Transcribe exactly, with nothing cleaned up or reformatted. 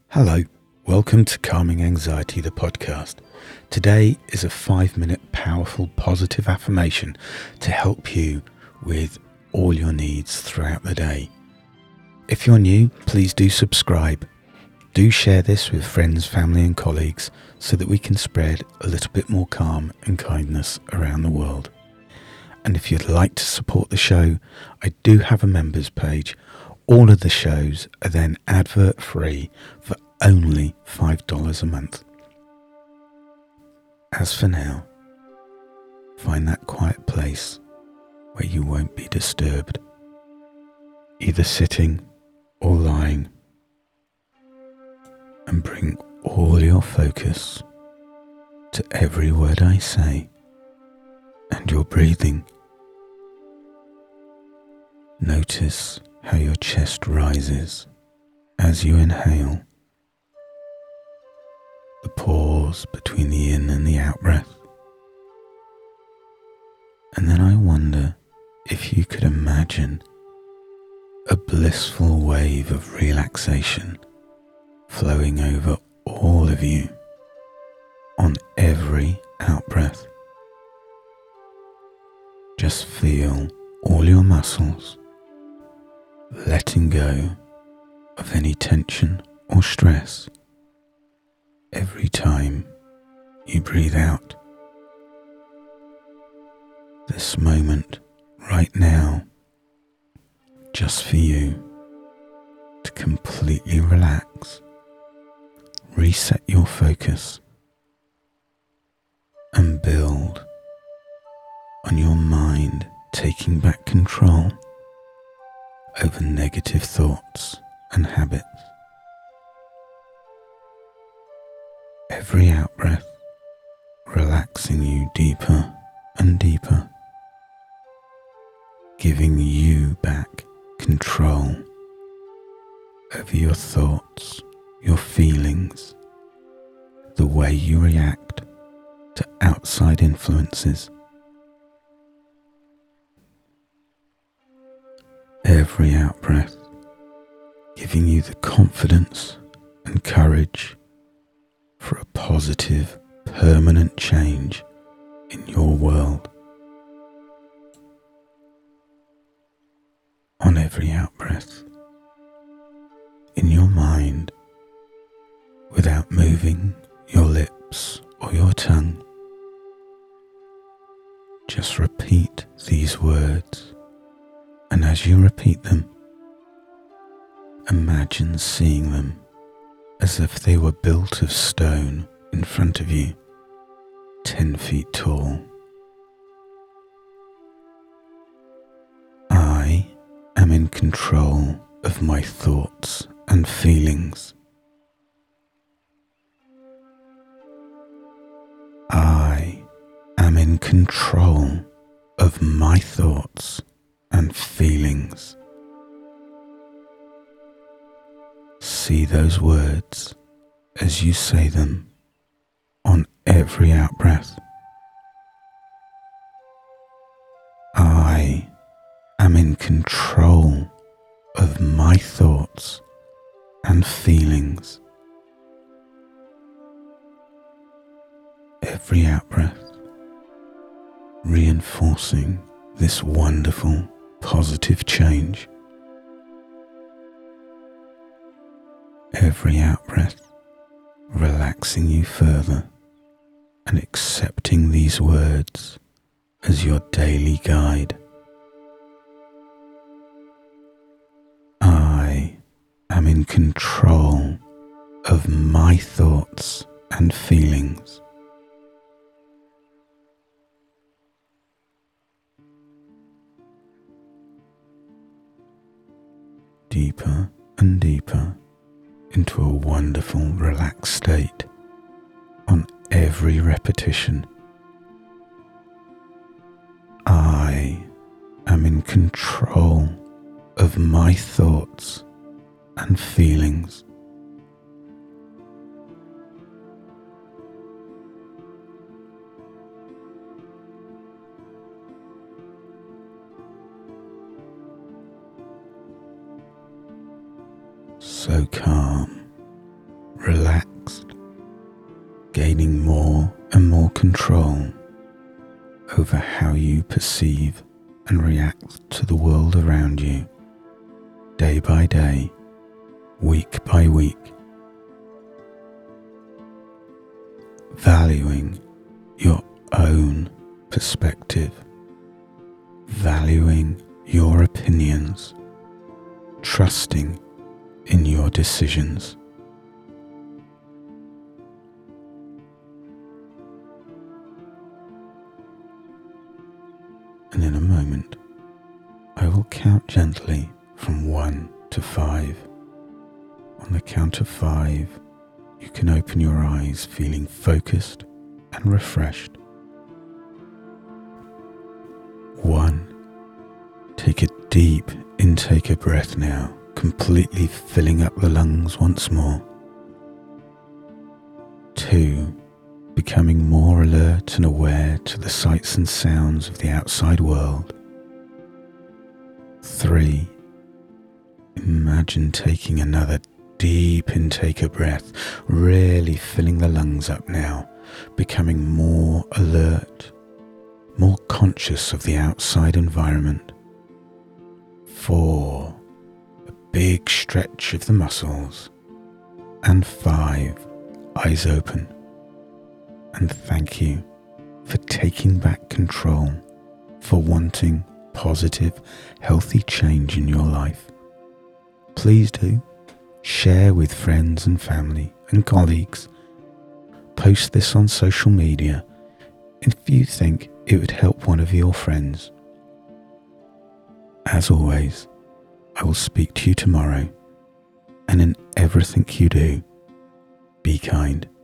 Hello, welcome to Calming Anxiety, the podcast. Today is a five minute powerful positive affirmation to help you with all your needs throughout the day. If you're new, please do subscribe. Do share this with friends, family and colleagues so that we can spread a little bit more calm and kindness around the world. And if you'd like to support the show, I do have a members page. All of the shows are then advert free for only five dollars a month. As for now, find that quiet place where you won't be disturbed, either sitting or lying, and bring all your focus to every word I say and your breathing. Notice how your chest rises as you inhale, the pause between the in and the out breath. And then I wonder if you could imagine a blissful wave of relaxation flowing over all of you on every out breath. Just feel all your muscles letting go of any tension or stress every time you breathe out. This moment right now, just for you to completely relax, reset your focus, and build on your mind taking back control over negative thoughts and habits. Every out breath relaxing you deeper and deeper, giving you back control over your thoughts, your feelings, the way you react to outside influences. Every out breath giving you the confidence and courage for a positive, permanent change in your world. On every out breath, in your mind, without moving your lips or your tongue, just repeat these words. And as you repeat them, imagine seeing them as if they were built of stone in front of you, ten feet tall. I am in control of my thoughts and feelings. I am in control of my thoughts and feelings. See those words as you say them on every out breath. I am in control of my thoughts and feelings. Every out breath reinforcing this wonderful positive change. Every out breath relaxing you further and accepting these words as your daily guide. I am in control of my thoughts and feelings. Deeper and deeper into a wonderful relaxed state on every repetition. I am in control of my thoughts and feelings. So calm relaxed, gaining more and more control over how you perceive and react to the world around you, day by day, week by week, valuing your own perspective, valuing your opinions, trusting in your decisions. And in a moment, I will count gently from one to five. On the count of five, you can open your eyes feeling focused and refreshed. One, take a deep intake of breath now, completely filling up the lungs once more. Two, becoming more alert and aware to the sights and sounds of the outside world. Three, imagine taking another deep intake of breath, really filling the lungs up now, becoming more alert, more conscious of the outside environment. Four, a big stretch of the muscles. And five, eyes open. And thank you for taking back control, for wanting positive, healthy change in your life. Please do share with friends and family and colleagues. Post this on social media if you think it would help one of your friends. As always, I will speak to you tomorrow, and in everything you do, be kind.